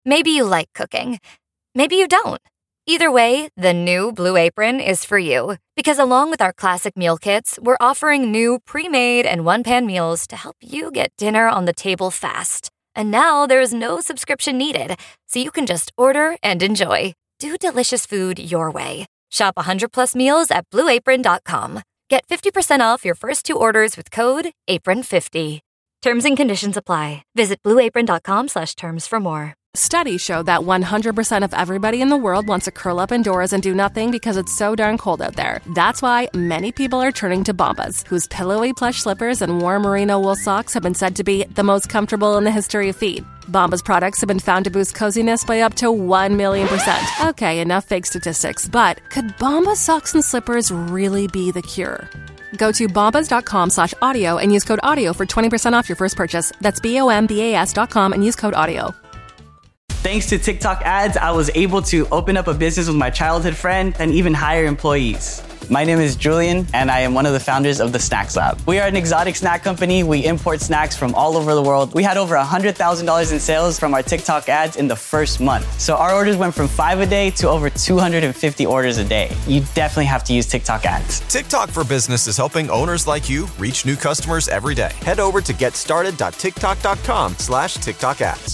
Maybe you like cooking. Maybe you don't. Either way, the new Blue Apron is for you. Because along with our classic meal kits, we're offering new pre-made and one-pan meals to help you get dinner on the table fast. And now there's no subscription needed, so you can just order and enjoy. Do delicious food your way. Shop 100+ meals at blueapron.com. Get 50% off your first 2 orders with code APRON50. Terms and conditions apply. Visit blueapron.com/terms for more. Studies show that 100% of everybody in the world wants to curl up indoors and do nothing because it's so darn cold out there. That's why many people are turning to Bombas, whose pillowy plush slippers and warm merino wool socks have been said to be the most comfortable in the history of feet. Bombas products have been found to boost coziness by up to 1,000,000%. Okay, enough fake statistics, but could Bombas socks and slippers really be the cure? Go to bombas.com/audio and use code AUDIO for 20% off your first purchase. That's BOMBAS.com and use code AUDIO. Thanks to TikTok ads, I was able to open up a business with my childhood friend and even hire employees. My name is Julian, and I am one of the founders of the Snacks Lab. We are an exotic snack company. We import snacks from all over the world. We had over $100,000 in sales from our TikTok ads in the first month. So our orders went from 5 a day to over 250 orders a day. You definitely have to use TikTok ads. TikTok for Business is helping owners like you reach new customers every day. Head over to getstarted.tiktok.com/TikTok ads.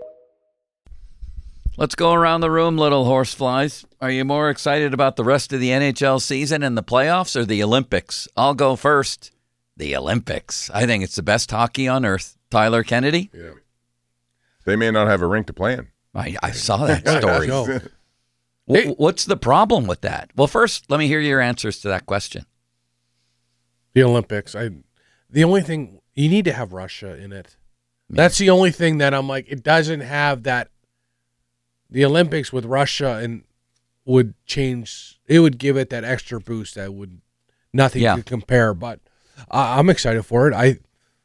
Let's go around the room, little horseflies. Are you more excited about the rest of the NHL season and the playoffs or the Olympics? I'll go first. The Olympics. I think it's the best hockey on earth. Tyler Kennedy? Yeah. They may not have a rink to play in. I saw that story. What's the problem with that? Well, first, let me hear your answers to that question. The Olympics. The only thing, you need to have Russia in it. That's the only thing that I'm like, it doesn't have that. The Olympics with Russia and would change. It would give it that extra boost that would nothing could compare. But I'm excited for it.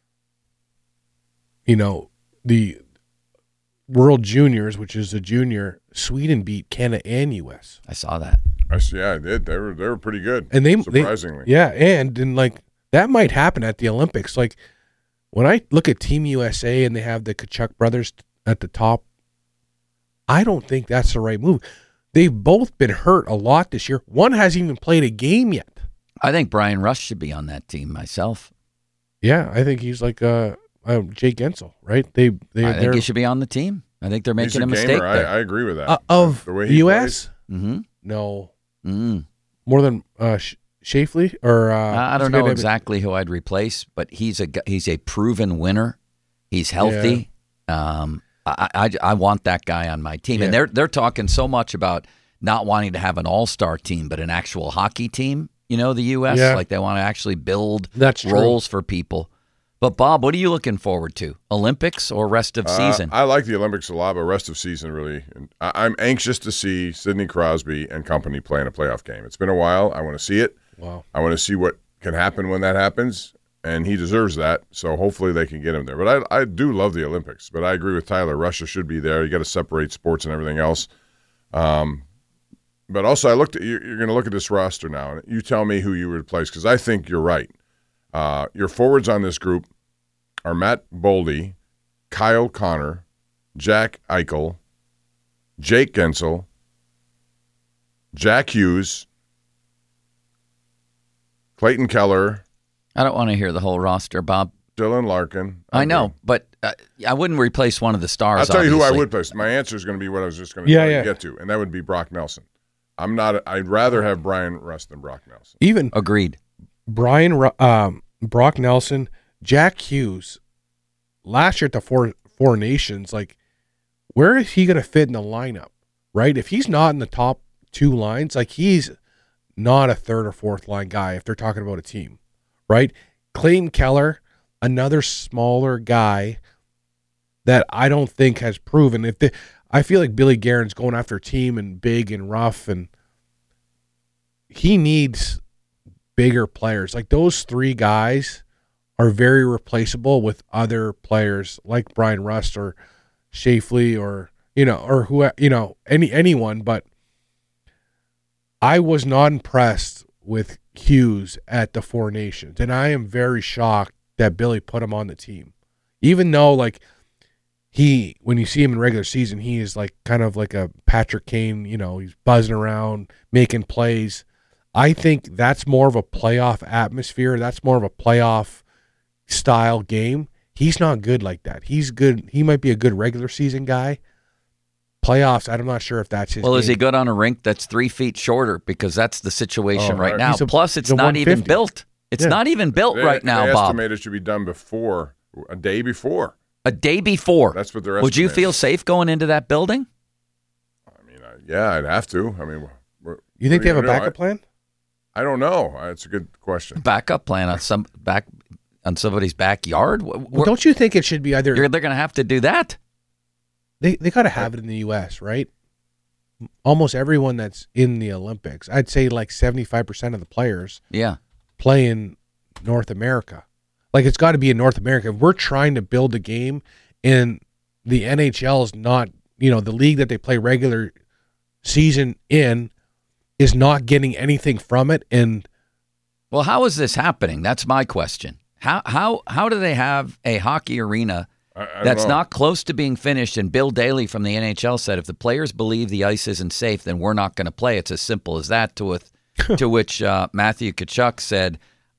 The World Juniors, which is a junior, Sweden beat Canada and U.S. I saw that. I did. They were pretty good. And surprisingly, and like that might happen at the Olympics. Like when I look at Team USA and they have the Kachuk brothers at the top. I don't think that's the right move. They've both been hurt a lot this year. One hasn't even played a game yet. I think Brian Rush should be on that team myself. Yeah, I think he's like Jake Gensel, right? I think he should be on the team. I think they're making a mistake there. I agree with that. Of the way he U.S.? Mm-hmm. No. More than Shafley? Or I don't know exactly who I'd replace, but he's a proven winner. He's healthy. Yeah. I want that guy on my team. Yeah. And they're talking so much about not wanting to have an all-star team, but an actual hockey team, the U.S. Yeah. Like they want to actually build roles for people. But, Bob, what are you looking forward to? Olympics or rest of season? I like the Olympics a lot, but rest of season really. I'm anxious to see Sidney Crosby and company play in a playoff game. It's been a while. I want to see it. Wow. I want to see what can happen when that happens. And he deserves that, so hopefully they can get him there. But I do love the Olympics, but I agree with Tyler. Russia should be there. You got to separate sports and everything else. But also, you're going to look at this roster now, and you tell me who you would replace, because I think you're right. Your forwards on this group are Matt Boldy, Kyle Connor, Jack Eichel, Jake Gensel, Jack Hughes, Clayton Keller. I don't want to hear the whole roster, Bob. Dylan Larkin. I know, but I wouldn't replace one of the stars. I'll tell you obviously. who I would place. My answer is going to be what I was just going to get to, and that would be Brock Nelson. I'd rather have Brian Rust than Brock Nelson. Even agreed. Brock Nelson, Jack Hughes. Last year at the Four Nations, like, where is he going to fit in the lineup? Right? If he's not in the top 2 lines, like he's not a 3rd or 4th line guy. If they're talking about a team. Right? Clayton Keller, another smaller guy that I don't think has proven. I feel like Billy Guerin's going after a team and big and rough, and he needs bigger players. Like those 3 guys are very replaceable with other players like Brian Rust or Shafley or anyone. But I was not impressed with Hughes at the Four Nations, and I am very shocked that Billy put him on the team, even though like when you see him in regular season, he is like kind of like a Patrick Kane, he's buzzing around, making plays. I think that's more of a playoff atmosphere. That's more of a playoff style game. He's not good like that. He's good. He might be a good regular season guy. Playoffs, I'm not sure if that's his game. Is he good on a rink that's 3 feet shorter? Because that's the situation right now. Plus, it's he's a not even 150. built. It's not even built right now, they Bob. estimate it should be done a day before. A day before. That's what they're estimating. Would you feel safe going into that building? I mean, yeah, I'd have to. I mean, you think they have a backup plan? I don't know. It's a good question. Backup plan on somebody's backyard? Well, don't you think it should be either? They're going to have to do that. They got to have it in the U.S., right? Almost everyone that's in the Olympics, I'd say like 75% of the players, play in North America. Like it's got to be in North America. If we're trying to build a game, and the NHL is not, the league that they play regular season in is not getting anything from it. And well, how is this happening? That's my question. How do they have a hockey arena that's not close to being finished? And Bill Daly from the NHL said, if the players believe the ice isn't safe, then we're not going to play. It's as simple as that. To which Matthew Tkachuk said,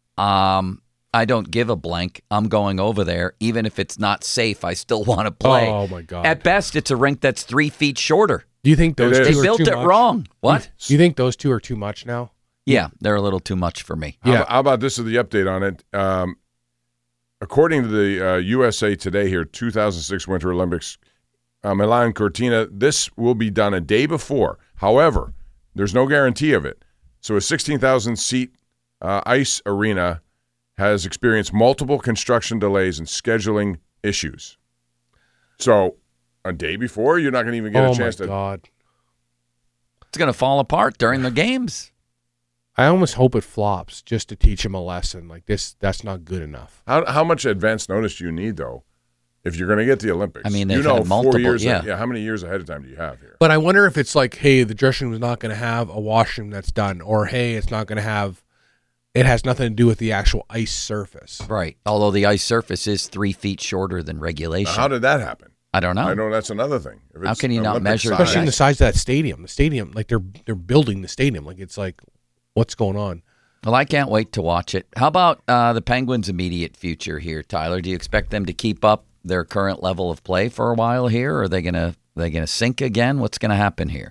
I don't give a blank. I'm going over there. Even if it's not safe, I still want to play. Oh, my God. At best, it's a rink that's 3 feet shorter. Do you think those two are too much? They built it wrong. What? Do you think those two are too much now? Yeah, they're a little too much for me. How about this is the update on it? According to the USA Today here, 2006 Winter Olympics, Milan Cortina, this will be done a day before. However, there's no guarantee of it. So a 16,000-seat ice arena has experienced multiple construction delays and scheduling issues. So a day before, you're not going to even get a chance to. Oh, my God. It's going to fall apart during the games. I almost hope it flops just to teach him a lesson. Like this, that's not good enough. How much advance notice do you need, though, if you're going to get the Olympics? I mean, they've had multiple, 4 years. How many years ahead of time do you have here? But I wonder if it's like, hey, the dressing room is not going to have a washroom that's done, or hey, it's not going to have. It has nothing to do with the actual ice surface. Right. Although the ice surface is 3 feet shorter than regulation. Now, how did that happen? I don't know. I know that's another thing. How can you not measure size, especially in the size of that stadium? The stadium, like they're building the stadium. Like it's like, what's going on? Well, I can't wait to watch it. How about the Penguins' immediate future here, Tyler? Do you expect them to keep up their current level of play for a while here, or are they gonna sink again? What's going to happen here?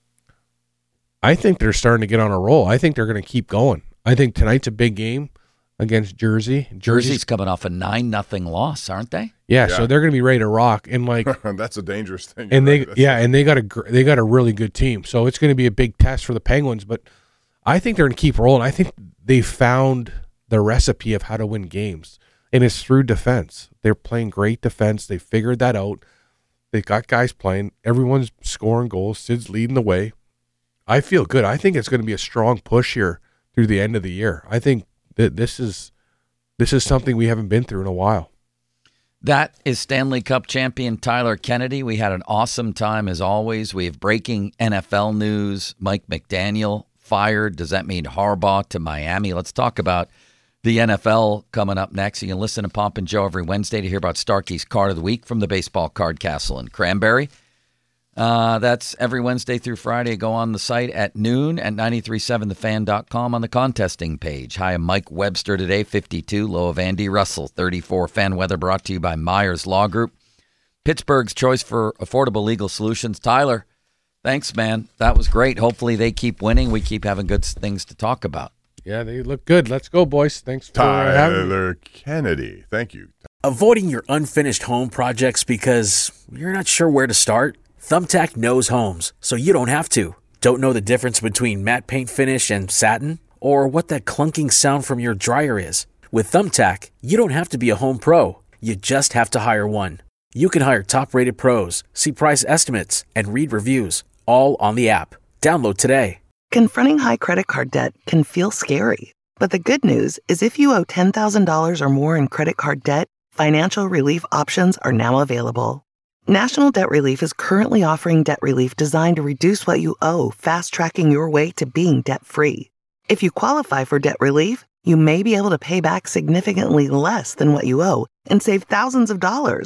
I think they're starting to get on a roll. I think they're going to keep going. I think tonight's a big game against Jersey. Jersey's coming off a 9-0 loss, aren't they? Yeah, so they're going to be ready to rock. And like that's a dangerous thing. And they got a really good team. So it's going to be a big test for the Penguins. But I think they're going to keep rolling. I think they found the recipe of how to win games, and it's through defense. They're playing great defense. They figured that out. They got guys playing. Everyone's scoring goals. Sid's leading the way. I feel good. I think it's going to be a strong push here through the end of the year. I think that this is something we haven't been through in a while. That is Stanley Cup champion Tyler Kennedy. We had an awesome time as always. We have breaking NFL news. Mike McDaniel fired. Does that mean Harbaugh to Miami? Let's talk about the NFL coming up next. You can listen to Pomp and Joe every Wednesday to hear about Starkey's Card of the Week from the Baseball Card Castle in Cranberry. That's every Wednesday through Friday. Go on the site at noon at 937thefan.com on the contesting page. Hi, I'm Mike Webster today, 52. Low of Andy Russell, 34. Fan weather brought to you by Myers Law Group. Pittsburgh's choice for affordable legal solutions. Tyler, thanks, man. That was great. Hopefully they keep winning. We keep having good things to talk about. Yeah, they look good. Let's go, boys. Thanks for having me. Tyler Kennedy. Thank you. Avoiding your unfinished home projects because you're not sure where to start? Thumbtack knows homes, so you don't have to. Don't know the difference between matte paint finish and satin? Or what that clunking sound from your dryer is? With Thumbtack, you don't have to be a home pro. You just have to hire one. You can hire top-rated pros, see price estimates, and read reviews, all on the app. Download today. Confronting high credit card debt can feel scary. But the good news is if you owe $10,000 or more in credit card debt, financial relief options are now available. National Debt Relief is currently offering debt relief designed to reduce what you owe, fast-tracking your way to being debt-free. If you qualify for debt relief, you may be able to pay back significantly less than what you owe and save thousands of dollars.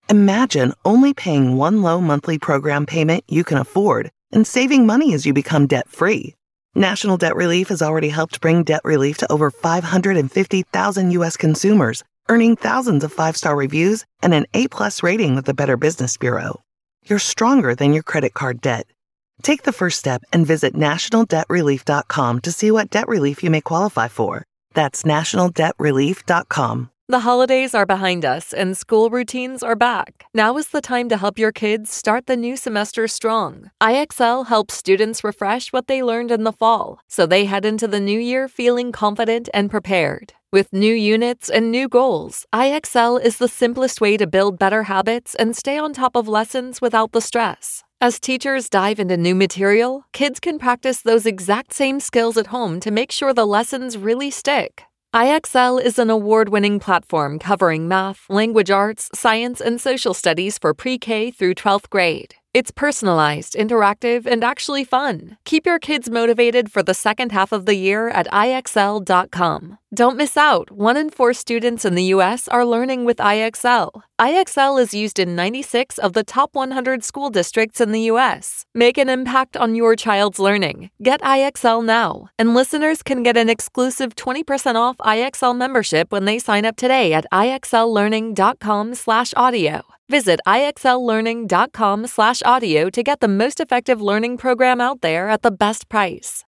Imagine only paying one low monthly program payment you can afford and saving money as you become debt-free. National Debt Relief has already helped bring debt relief to over 550,000 U.S. consumers, earning thousands of five-star reviews and an A+ rating with the Better Business Bureau. You're stronger than your credit card debt. Take the first step and visit nationaldebtrelief.com to see what debt relief you may qualify for. That's nationaldebtrelief.com. The holidays are behind us and school routines are back. Now is the time to help your kids start the new semester strong. IXL helps students refresh what they learned in the fall, so they head into the new year feeling confident and prepared. With new units and new goals, IXL is the simplest way to build better habits and stay on top of lessons without the stress. As teachers dive into new material, kids can practice those exact same skills at home to make sure the lessons really stick. IXL is an award-winning platform covering math, language arts, science, and social studies for pre-K through 12th grade. It's personalized, interactive, and actually fun. Keep your kids motivated for the second half of the year at IXL.com. Don't miss out. 1 in 4 students in the U.S. are learning with IXL. IXL is used in 96 of the top 100 school districts in the U.S. Make an impact on your child's learning. Get IXL now. And listeners can get an exclusive 20% off IXL membership when they sign up today at IXLlearning.com/audio. Visit IXLlearning.com/audio to get the most effective learning program out there at the best price.